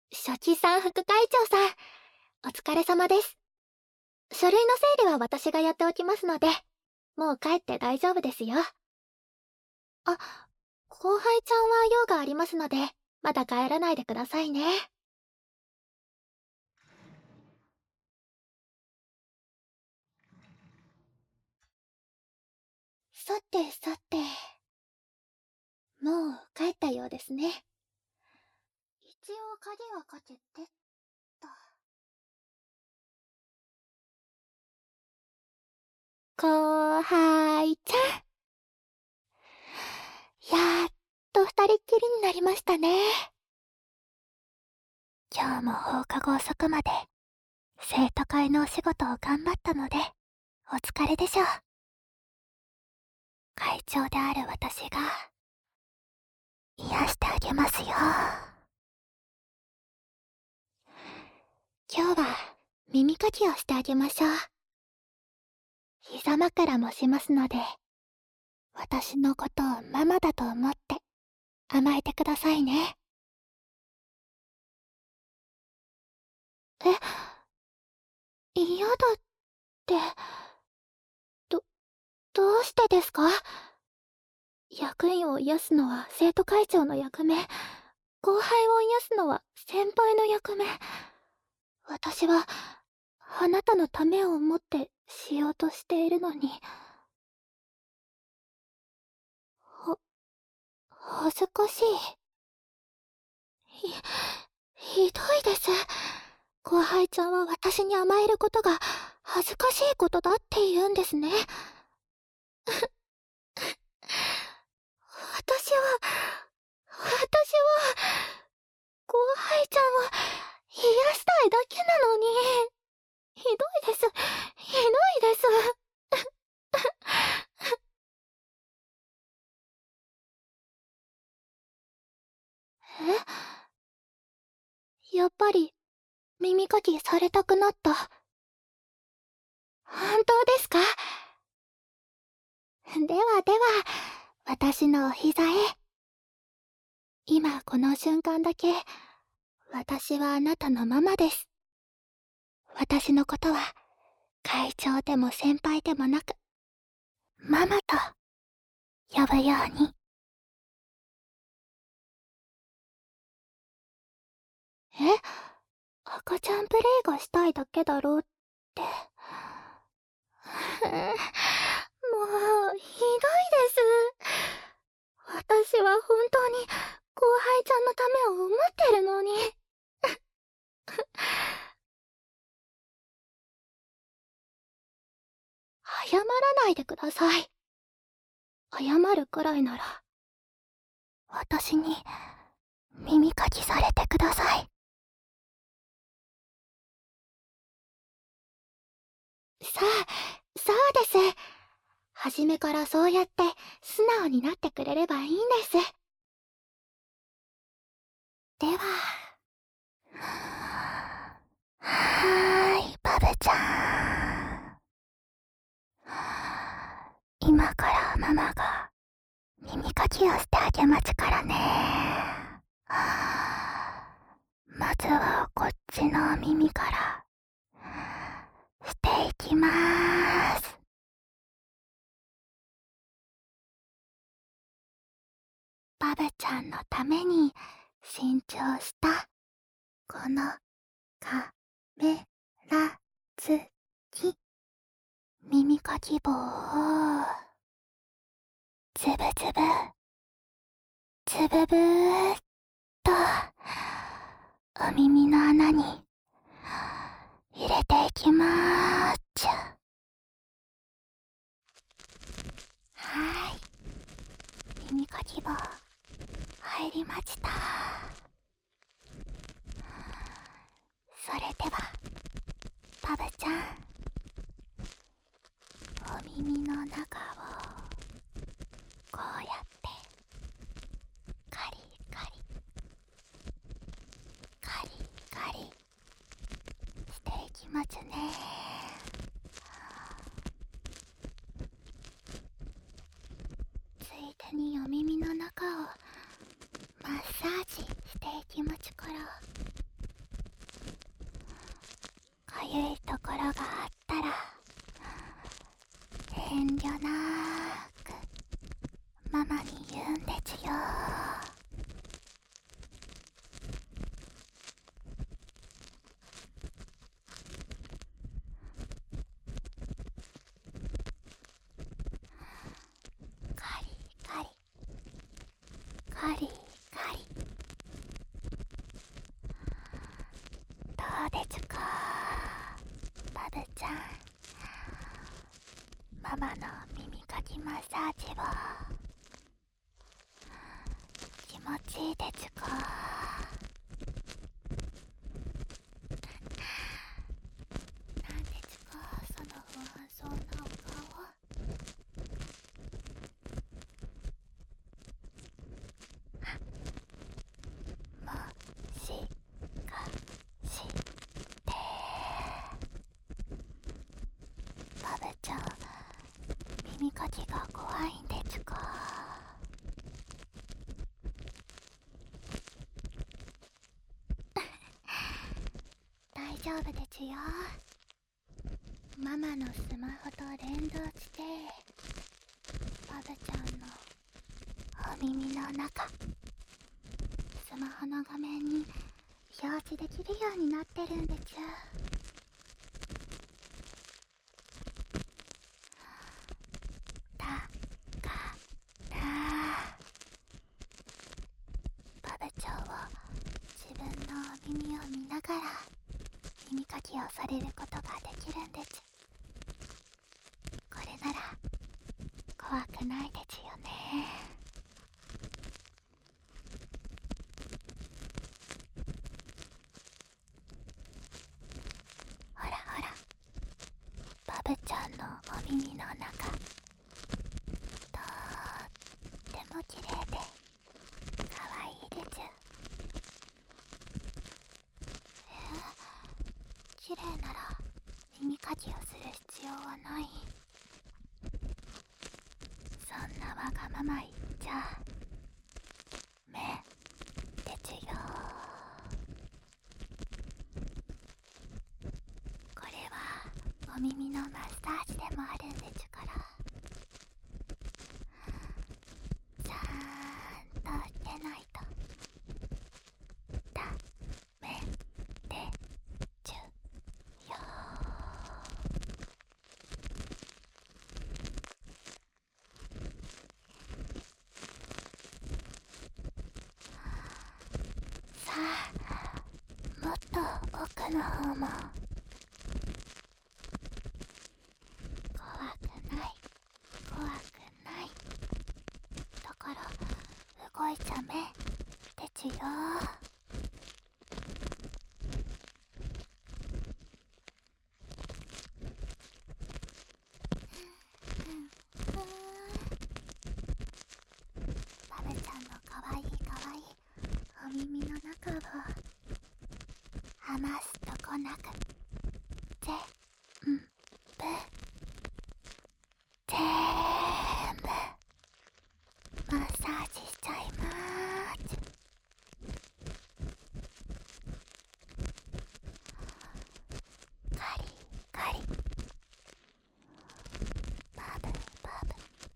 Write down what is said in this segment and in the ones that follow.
書記さん、副会長さん、お疲れ様です。書類の整理は私がやっておきますので、もう帰って大丈夫ですよ。あ、後輩ちゃんは用がありますので、まだ帰らないでくださいね。さてさて、もう帰ったようですね。一応鍵はかけてっと。後輩ちゃん、やっと二人っきりになりましたね。今日も放課後遅くまで生徒会のお仕事を頑張ったので、お疲れでしょう。会長である私が癒してあげますよ。今日は耳かきをしてあげましょう。膝枕もしますので、私のことをママだと思って甘えてくださいね。え、嫌だって、ど、どうしてですか？役員を癒すのは生徒会長の役目、後輩を癒すのは先輩の役目。私はあなたのためを思ってしようとしているのに。恥ずかしい。ひどいです。後輩ちゃんは私に甘えることが恥ずかしいことだって言うんですね。私は、後輩ちゃんを癒したいだけなのに。ひどいです。ひどいです。やっぱり、耳かきされたくなった。本当ですか？ではでは、私のお膝へ。今この瞬間だけ、私はあなたのママです。私のことは、会長でも先輩でもなく、ママと呼ぶように。え？赤ちゃんプレイがしたいだけだろうって。もう、ひどいです。私は本当に後輩ちゃんのためを思ってるのに。謝らないでください。謝るくらいなら、私に耳かきされてください。さあ、そうです。初めからそうやって素直になってくれればいいんです。では、バブちゃん。今からママが耳かきをしてあげますからね。まずはこっちの耳からしていきまーす。バブちゃんのために新調したこのカメラ付き耳かき棒をつぶつぶつぶぶーっとお耳の穴に入れていきまーす。はい、耳かき棒入りました。それではバブちゃん、お耳の中をこうやってカリカリカリカリしていきますね。ついでにお耳の中をマッサージしていきますから、 でちゅか。バブちゃん、ママの耳かきマッサージを気持ちいいでちゅか。なんでちゅか、その不安そうなお顔。もしかしてバブちゃん、耳かきが怖いんでちゅか。大丈夫でちゅよ。ママのスマホと連動してバブちゃんのお耳の中、スマホの画面に表示できるようになってるんでちゅ。だからバブちゃんは自分のお耳を見ながら耳かきをされることができるんでちゅ。これなら怖くないでちゅよね。ほらほら、バブちゃんのお耳の中、とっても綺麗でかわいいでちゅ。綺麗なら耳かきをする必要はない。そんなわがまま言っちゃめでちゅよ。これはお耳のマッサージでもあるんでちゅから、ちゃんとしてないとダメでちゅよ。さあ、もっと奥の方も。怖くない怖くない。だから動いちゃめでちゅよ。バブちゃんのかわいいかわいいお耳の中を余すとこなく全部マッサージしちゃいまーす。カリカリ、バブバブ。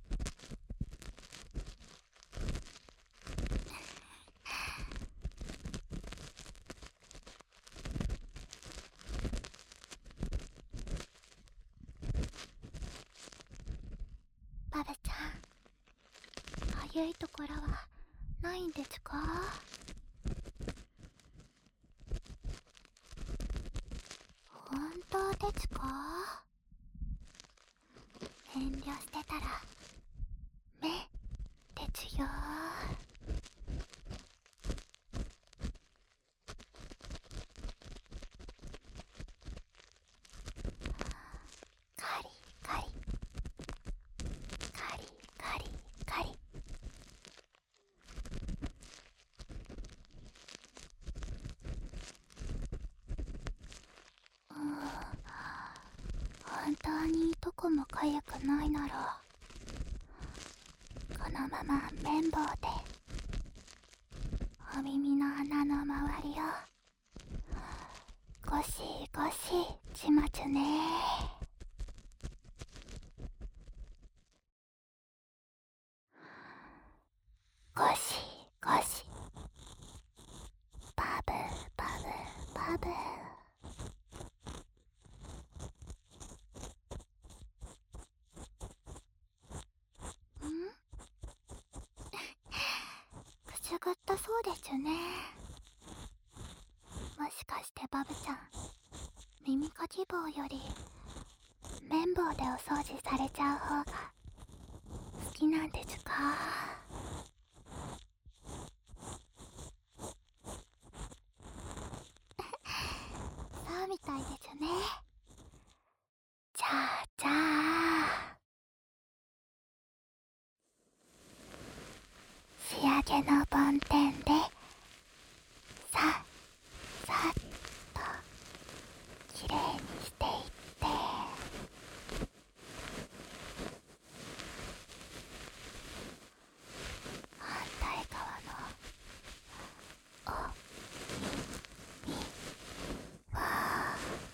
バブちゃん、かゆいところはないんでちゅか。本当でちゅか。遠慮してたら目でちゅよ。カリカリカリカリカリ。本当にどこもかゆくないなら、このまま綿棒でお耳の穴の周りをゴシゴシしまちゅね。ゴシゴシ、バブバブバブ。くすぐったそうでちゅね。もししかしてバブちゃん、耳かき棒より綿棒でお掃除されちゃう方が好きなんですか？そうみたいですね。じゃあ仕上げの梵天でさっときれいにしていって、反対側のお耳は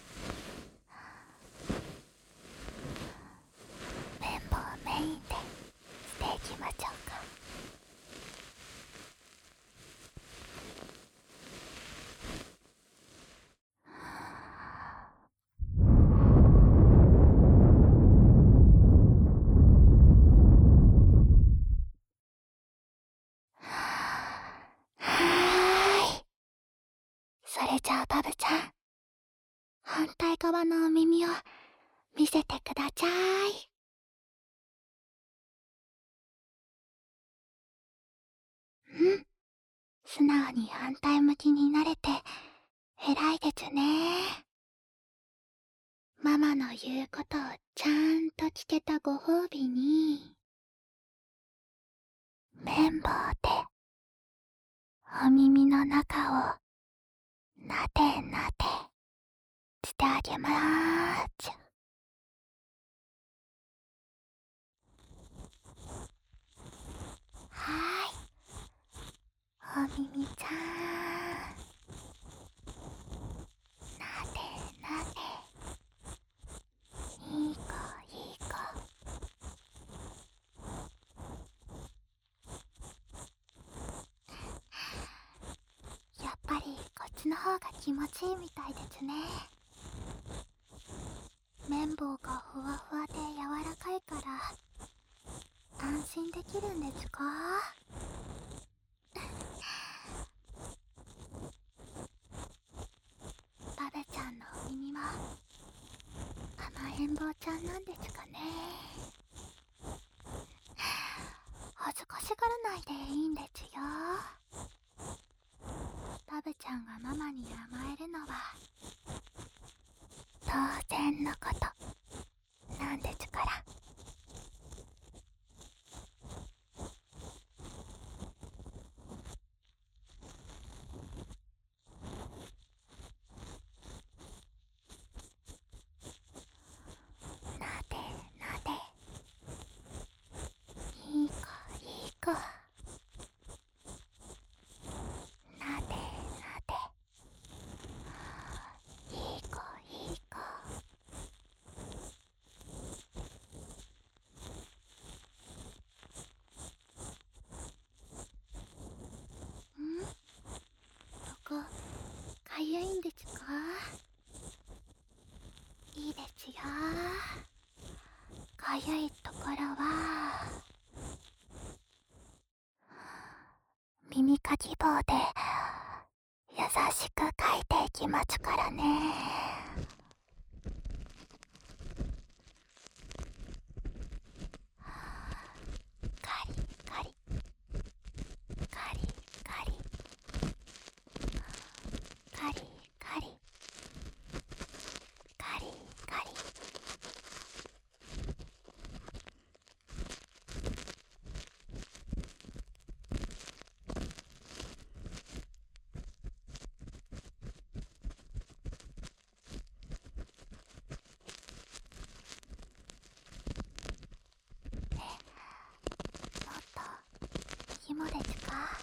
綿棒メインでしていきましょうか。それじゃあバブちゃん、反対側のお耳を見せてください。素直に反対向きになれて偉いですね。ママの言うことをちゃんと聞けたご褒美に、綿棒でお耳の中をなでなでしてあげまーす。はーい、お耳ちゃん、なでなで、いい子いい子。やっぱりこっちの方が気持ちいいみたいですね。綿棒がふわふわで柔らかいから安心できるんですか？バベちゃんのお耳は甘えん坊ちゃんなんですかね。恥ずかしがらないでいいんですよ。バベちゃんがママに甘えるのは当然のことなんですから。なでなで、いい子いい子。なでなで、いい子いい子。ここかゆいんですか？いいですよ。かゆいところは耳かき棒で優しくかいていきますからね。カリカリカリカリカリカリカリカリ。もっとひもですか？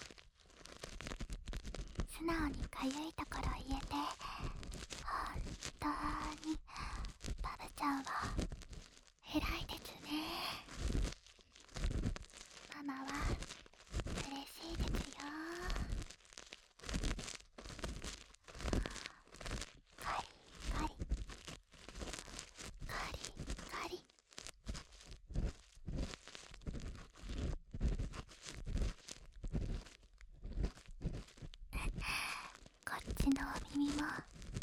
素直にかゆいところ言えて本当にバブちゃんは偉いですね。ママは嬉しいですよ。カリカリカリカリ。こっちちのお耳もと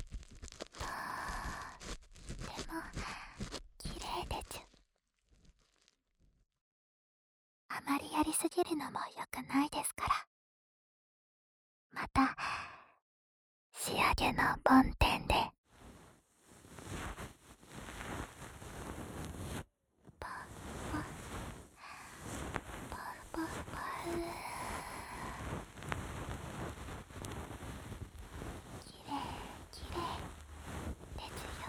ってもきれいでちゅ。あまりやりすぎるのも良くないですから。また仕上げの梵天でパパパパパきれいきれいですよ。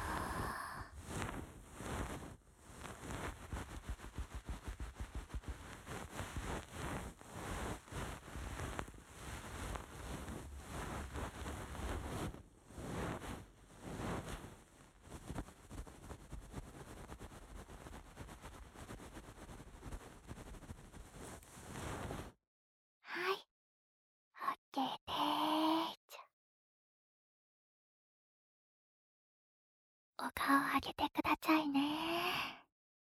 はい、オッケーでーす。お顔上げてくださいね。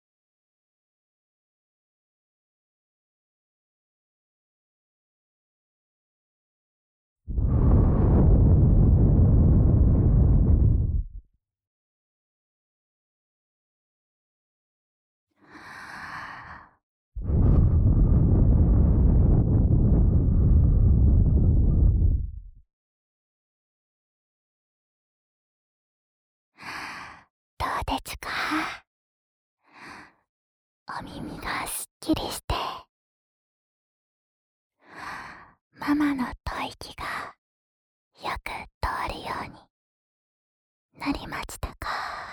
どうですか？お耳がすっきりしてママの吐息がよく通るようになりましたか？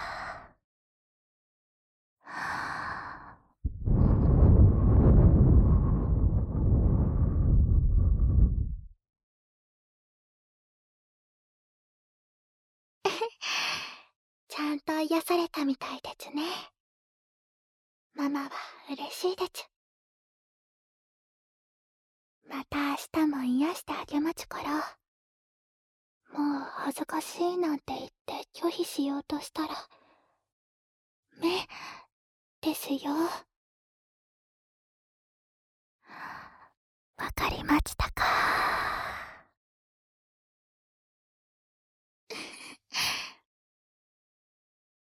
ちゃんと癒されたみたいですね。ママは嬉しいです。また明日も癒してあげますから。もう恥ずかしいなんて言って拒否しようとしたら目ですよ。わかりましたか？